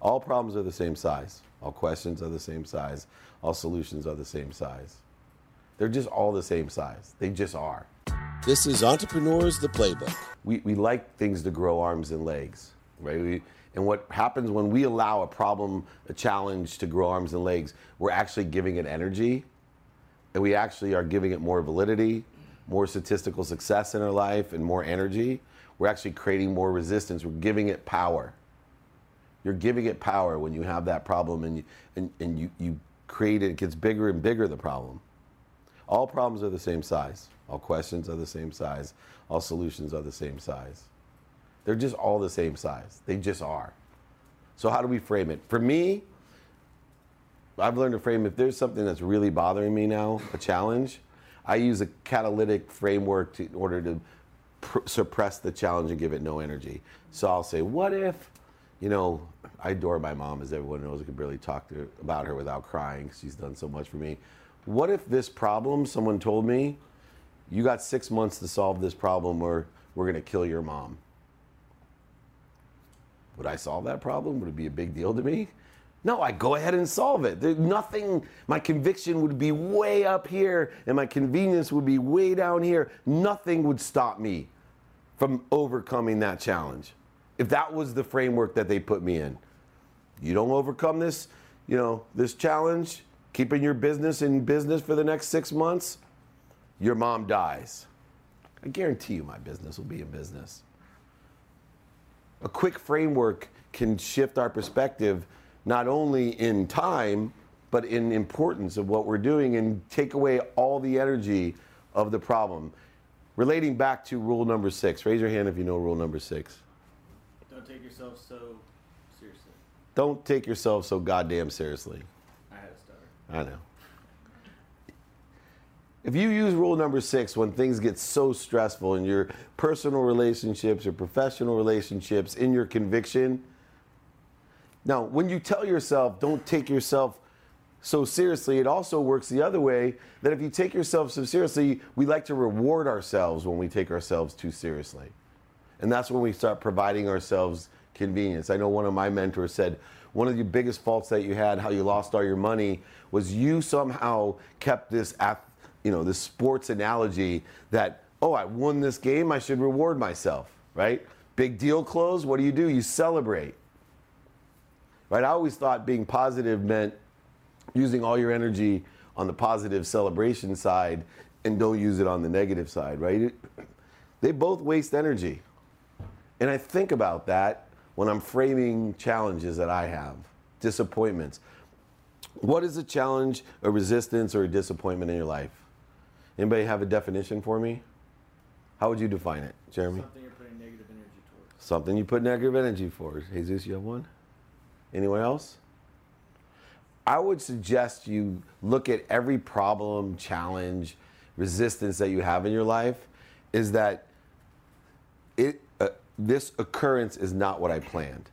All problems are the same size. All questions are the same size. All solutions are the same size. They're just all the same size. They just are. This is Entrepreneurs, the Playbook. We like things to grow arms and legs, right? And what happens when we allow a problem, a challenge to grow arms and legs, we're actually giving it energy, and we actually are giving it more validity, more statistical success in our life, and more energy. We're actually creating more resistance. We're giving it power. You're giving it power when you have that problem and you create it. It gets bigger and bigger, the problem. All problems are the same size. All questions are the same size. All solutions are the same size. They're just all the same size. They just are. So how do we frame it? For me, I've learned to frame if there's something that's really bothering me now, a challenge, I use a catalytic framework in order to suppress the challenge and give it no energy. So I'll say, what if, I adore my mom, as everyone knows. I could barely talk about her without crying. She's done so much for me. What if this problem, someone told me, you got 6 months to solve this problem or we're going to kill your mom? Would I solve that problem? Would it be a big deal to me? No, I go ahead and solve it. There's nothing, my conviction would be way up here and my convenience would be way down here. Nothing would stop me from overcoming that challenge. If that was the framework that they put me in. You don't overcome this, this challenge, keeping your business in business for the next 6 months, your mom dies. I guarantee you my business will be in business. A quick framework can shift our perspective not only in time, but in importance of what we're doing and take away all the energy of the problem. Relating back to rule number 6. Raise your hand if you know rule number 6. Don't take yourself so seriously. Don't take yourself so goddamn seriously. I had a stutter. I know. If you use rule number 6 when things get so stressful in your personal relationships or professional relationships, in your conviction, now when you tell yourself don't take yourself so seriously, it also works the other way, that if you take yourself so seriously, we like to reward ourselves when we take ourselves too seriously. And that's when we start providing ourselves convenience. I know one of my mentors said, one of the biggest faults that you had, how you lost all your money, was you somehow kept this this sports analogy that, I won this game, I should reward myself, right? Big deal close, what do? You celebrate. Right? I always thought being positive meant using all your energy on the positive celebration side and don't use it on the negative side, right? They both waste energy. And I think about that when I'm framing challenges that I have, disappointments. What is a challenge, a resistance, or a disappointment in your life? Anybody have a definition for me? How would you define it, Jeremy? Something you're putting negative energy towards. Something you put negative energy for. Jesus, you have one? Anyone else? I would suggest you look at every problem, challenge, resistance that you have in your life, is that this occurrence is not what I planned.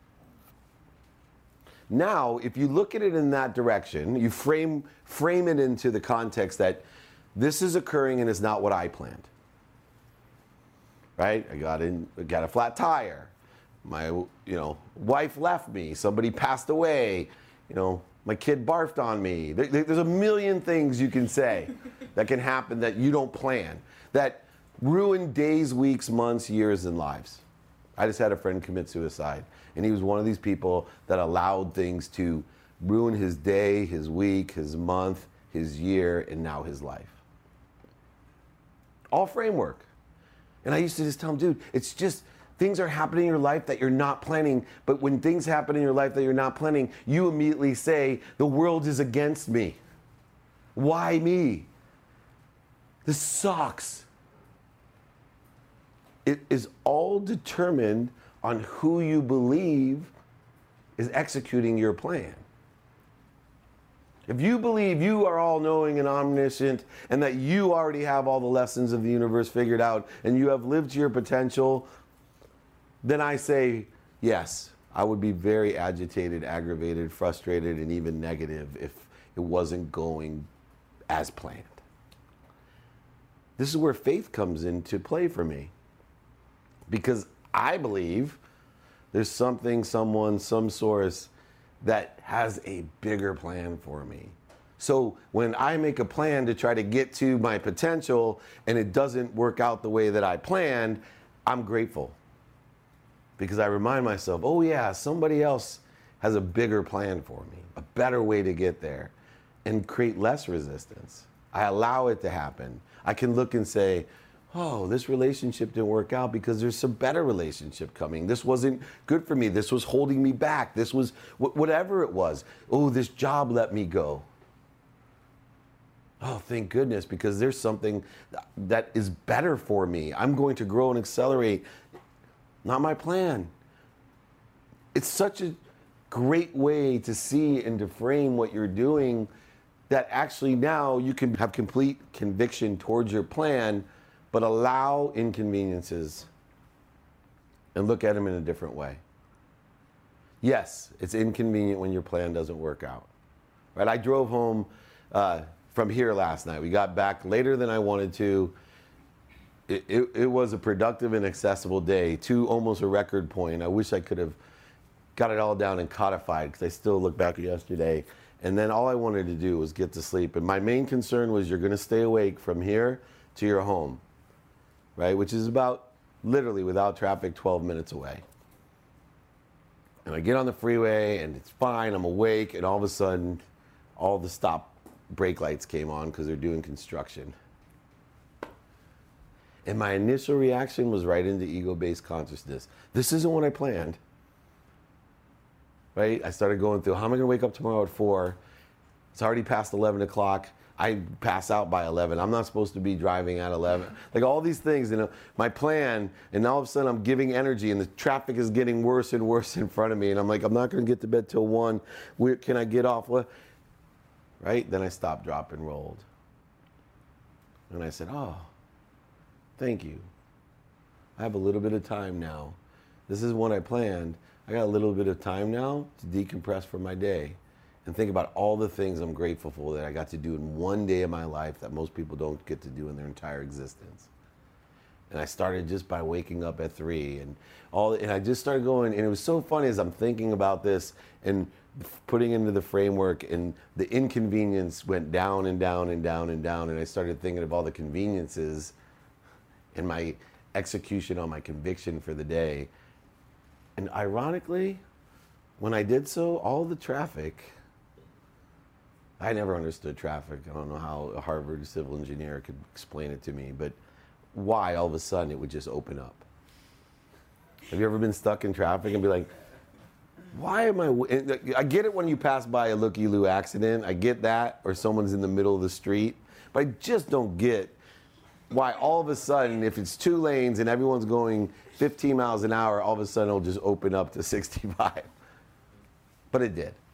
Now, if you look at it in that direction, you frame it into the context that this is occurring and it's not what I planned. Right? I got a flat tire. My wife left me. Somebody passed away. My kid barfed on me. There's a million things you can say that can happen that you don't plan, that ruin days, weeks, months, years, and lives. I just had a friend commit suicide, and he was one of these people that allowed things to ruin his day, his week, his month, his year, and now his life. All framework. And I used to just tell him, dude, it's just things are happening in your life that you're not planning, but when things happen in your life that you're not planning, you immediately say, the world is against me. Why me? This sucks. It is all determined on who you believe is executing your plan. If you believe you are all-knowing and omniscient and that you already have all the lessons of the universe figured out and you have lived to your potential, then I say, yes, I would be very agitated, aggravated, frustrated, and even negative if it wasn't going as planned. This is where faith comes into play for me. Because I believe There's something, someone, some source that has a bigger plan for me. So when I make a plan to try to get to my potential and it doesn't work out the way that I planned, I'm grateful. Because I remind myself, oh yeah, somebody else has a bigger plan for me, a better way to get there, and create less resistance. I allow it to happen. I can look and say, oh, this relationship didn't work out because there's some better relationship coming. This wasn't good for me. This was holding me back. This was whatever it was. Oh, this job let me go. Oh, thank goodness, because there's something that is better for me. I'm going to grow and accelerate. Not my plan. It's such a great way to see and to frame what you're doing that actually now you can have complete conviction towards your plan, but allow inconveniences and look at them in a different way. Yes, it's inconvenient when your plan doesn't work out. Right? I drove home from here last night. We got back later than I wanted to. It was a productive and accessible day to almost a record point. I wish I could have got it all down and codified because I still look back at yesterday. And then all I wanted to do was get to sleep. And my main concern was you're going to stay awake from here to your home, right? Which is about, literally without traffic, 12 minutes away. And I get on the freeway and it's fine, I'm awake, and all of a sudden, all the stop brake lights came on because they're doing construction. And my initial reaction was right into ego-based consciousness. This isn't what I planned. Right? I started going through, how am I going to wake up tomorrow at 4? It's already past 11 o'clock. I pass out by 11. I'm not supposed to be driving at 11. Like all these things, you know, my plan, and all of a sudden I'm giving energy and the traffic is getting worse and worse in front of me. And I'm like, I'm not going to get to bed till 1. Where can I get off? What? Right? Then I stopped, dropped, and rolled. And I said, oh, thank you. I have a little bit of time now. This is what I planned. I got a little bit of time now to decompress from my day and think about all the things I'm grateful for that I got to do in one day of my life that most people don't get to do in their entire existence. And I started just by waking up at 3 and I just started going, and it was so funny as I'm thinking about this and putting into the framework, and the inconvenience went down and down and down and down, and I started thinking of all the conveniences and my execution on my conviction for the day. And ironically, when I did so, all the traffic, I never understood traffic. I don't know how a Harvard civil engineer could explain it to me, but why all of a sudden it would just open up. Have you ever been stuck in traffic and be like, why am I get it when you pass by a looky-loo accident. I get that, or someone's in the middle of the street, but I just don't get why all of a sudden, if it's 2 lanes and everyone's going 15 miles an hour, all of a sudden it'll just open up to 65. But it did.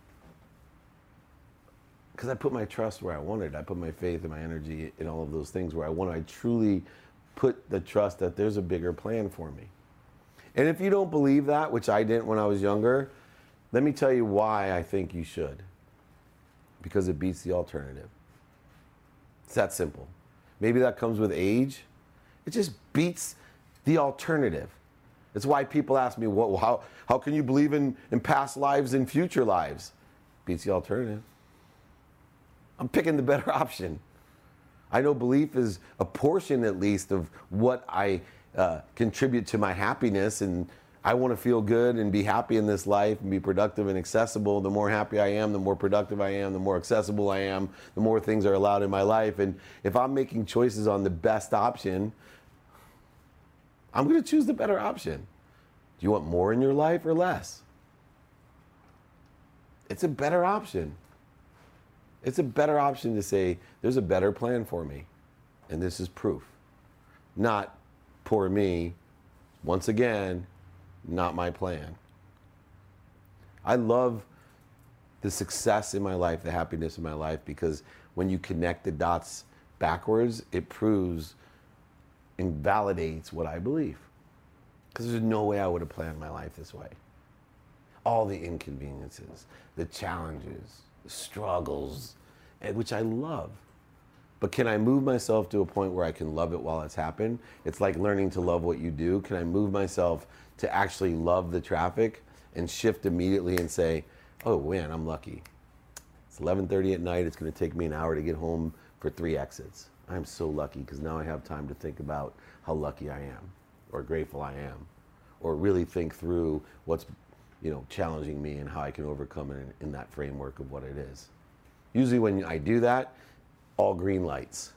Because I put my trust where I wanted. I put my faith and my energy in all of those things where I want. I truly put the trust that there's a bigger plan for me. And if you don't believe that, which I didn't when I was younger, let me tell you why I think you should. Because it beats the alternative. It's that simple. Maybe that comes with age. It just beats the alternative. It's why people ask me, how can you believe in past lives and future lives? Beats the alternative. I'm picking the better option. I know belief is a portion, at least, of what I contribute to my happiness, and I want to feel good and be happy in this life and be productive and accessible. The more happy I am, the more productive I am, the more accessible I am, the more things are allowed in my life. And if I'm making choices on the best option, I'm going to choose the better option. Do you want more in your life or less? It's a better option. It's a better option to say, there's a better plan for me, and this is proof. Not, poor me, once again, not my plan. I love the success in my life, the happiness in my life, because when you connect the dots backwards, it proves and validates what I believe. Because there's no way I would have planned my life this way. All the inconveniences, the challenges, the struggles, which I love. But can I move myself to a point where I can love it while it's happened? It's like learning to love what you do. Can I move myself to actually love the traffic and shift immediately and say, oh man, I'm lucky. It's 11:30 at night. It's going to take me an hour to get home for 3 exits. I'm so lucky because now I have time to think about how lucky I am or grateful I am, or really think through what's challenging me and how I can overcome it in that framework of what it is. Usually when I do that, all green lights.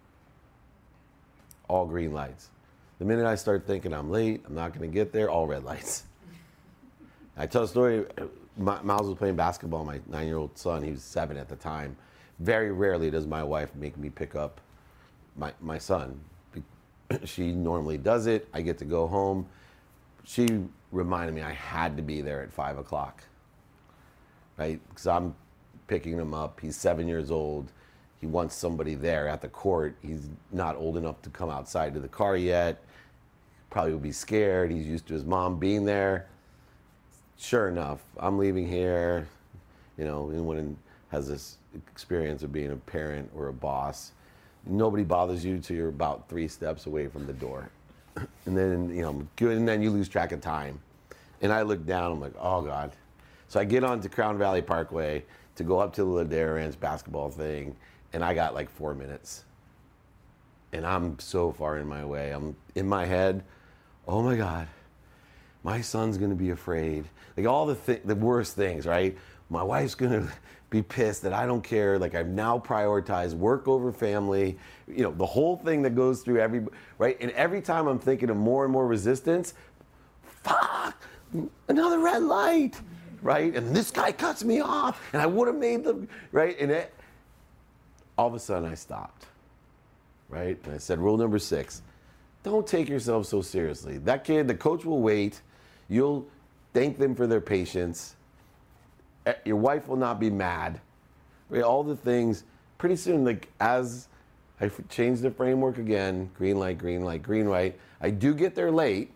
All green lights. The minute I start thinking I'm late, I'm not going to get there, all red lights. I tell a story, Miles was playing basketball, my 9-year-old son, he was 7 at the time. Very rarely does my wife make me pick up my son. She normally does it, I get to go home. She reminded me I had to be there at 5 o'clock, right? Because I'm picking him up, he's 7 years old. He wants somebody there at the court. He's not old enough to come outside to the car yet. Probably would be scared. He's used to his mom being there. Sure enough, I'm leaving here. Anyone has this experience of being a parent or a boss, nobody bothers you till you're about 3 steps away from the door. And then, and then you lose track of time. And I look down, I'm like, oh God. So I get onto Crown Valley Parkway to go up to the Ladera Ranch basketball thing. And I got like 4 minutes. And I'm so far in my way. I'm in my head, oh my God, my son's gonna be afraid. Like all the worst things, right? My wife's gonna be pissed that I don't care. Like I've now prioritized work over family. The whole thing that goes through right? And every time I'm thinking of more and more resistance, fuck, another red light, right? And this guy cuts me off and I would have made the, right? And all of a sudden I stopped, right? And I said, rule number 6, don't take yourself so seriously. That kid, the coach will wait. You'll thank them for their patience. Your wife will not be mad. Right? All the things, pretty soon, like as I change the framework again, green light, green light, green light, I do get there late.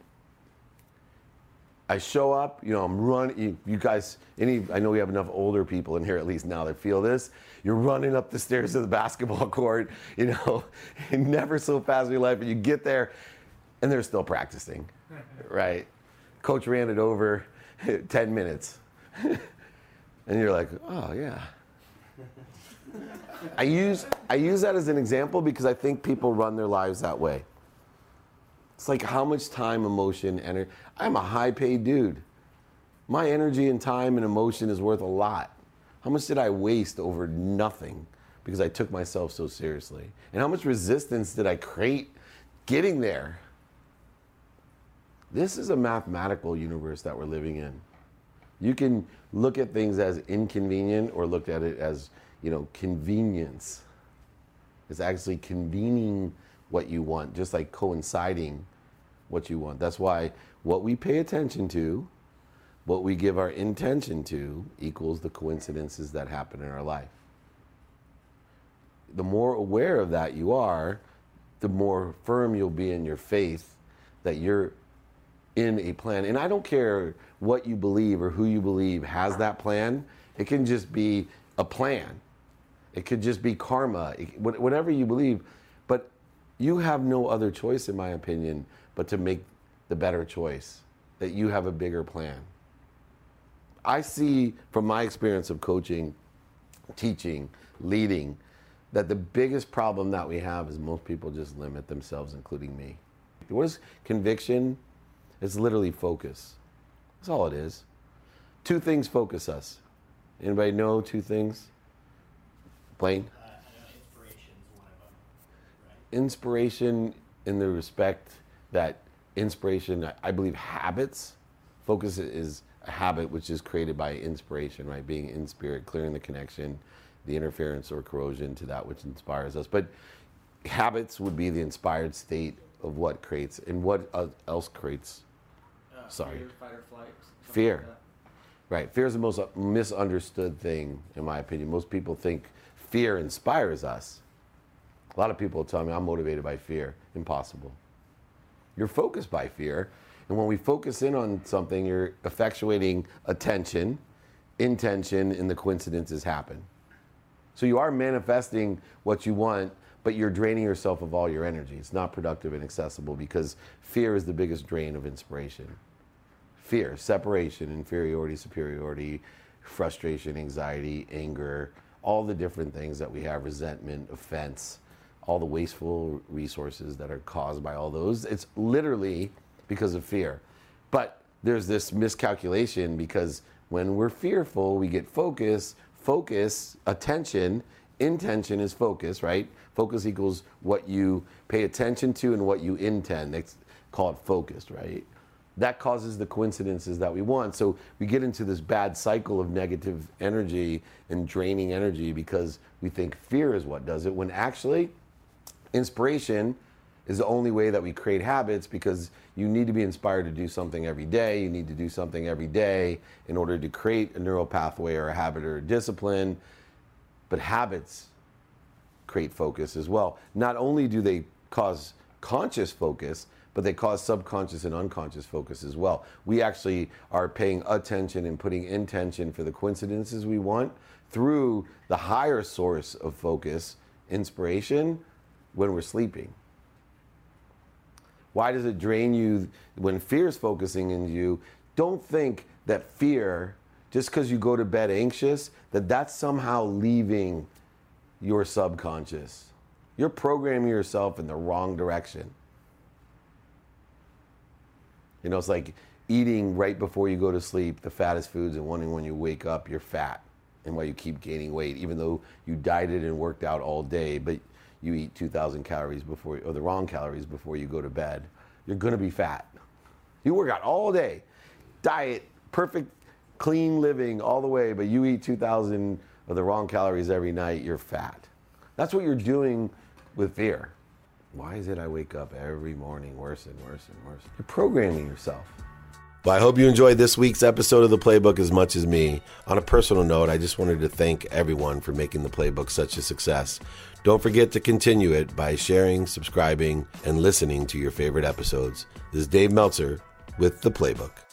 I show up, I'm running, you guys, I know we have enough older people in here at least now that feel this. You're running up the stairs to the basketball court, never so fast in your life, and you get there, and they're still practicing, right? Coach ran it over 10 minutes. And you're like, oh yeah. I use that as an example because I think people run their lives that way. It's like how much time, emotion, energy. I'm a high-paid dude. My energy and time and emotion is worth a lot. How much did I waste over nothing because I took myself so seriously? And how much resistance did I create getting there? This is a mathematical universe that we're living in. You can look at things as inconvenient or look at it as, convenience. It's actually convening what you want, just like coinciding what you want. That's why what we pay attention to, what we give our intention to, equals the coincidences that happen in our life. The more aware of that you are, the more firm you'll be in your faith that you're in a plan. And I don't care what you believe or who you believe has that plan. It can just be a plan. It could just be karma, whatever you believe. But you have no other choice, in my opinion, but to make the better choice, that you have a bigger plan. I see from my experience of coaching, teaching, leading, that the biggest problem that we have is most people just limit themselves, including me. What is conviction? It's literally focus. That's all it is. 2 things focus us. Anybody know 2 things? Blaine? Inspiration is one of them. Right? Inspiration in the respect that inspiration, I believe habits, focus is a habit which is created by inspiration, right? Being in spirit, clearing the connection, the interference or corrosion to that which inspires us. But habits would be the inspired state of what creates, and what else creates? Fear, fight or flight. Fear. Like that. Right. Fear is the most misunderstood thing, in my opinion. Most people think fear inspires us. A lot of people tell me I'm motivated by fear. Impossible. You're focused by fear. And when we focus in on something, you're effectuating attention, intention, and the coincidences happen. So you are manifesting what you want but you're draining yourself of all your energy. It's not productive and accessible because fear is the biggest drain of inspiration. Fear, separation, inferiority, superiority, frustration, anxiety, anger, all the different things that we have, resentment, offense, all the wasteful resources that are caused by all those. It's literally because of fear. But there's this miscalculation because when we're fearful, we get focus, attention, intention is focus, right? Focus equals what you pay attention to and what you intend. They call it focused, right? That causes the coincidences that we want. So we get into this bad cycle of negative energy and draining energy because we think fear is what does it, when actually inspiration is the only way that we create habits, because you need to be inspired to do something every day. You need to do something every day in order to create a neural pathway or a habit or a discipline. But habits create focus as well. Not only do they cause conscious focus, but they cause subconscious and unconscious focus as well. We actually are paying attention and putting intention for the coincidences we want through the higher source of focus, inspiration, when we're sleeping. Why does it drain you when fear is focusing in you? Don't think that fear, just because you go to bed anxious, that's somehow leaving your subconscious. You're programming yourself in the wrong direction. You know, it's like eating right before you go to sleep the fattest foods and wondering when you wake up you're fat and why you keep gaining weight, even though you dieted and worked out all day, but you eat 2,000 calories before, or the wrong calories before you go to bed. You're gonna be fat. You work out all day, diet, perfect, clean living all the way, but you eat 2,000 of the wrong calories every night, you're fat. That's what you're doing with fear. Why is it I wake up every morning worse and worse and worse? You're programming yourself. Well, I hope you enjoyed this week's episode of The Playbook as much as me. On a personal note, I just wanted to thank everyone for making The Playbook such a success. Don't forget to continue it by sharing, subscribing, and listening to your favorite episodes. This is Dave Meltzer with The Playbook.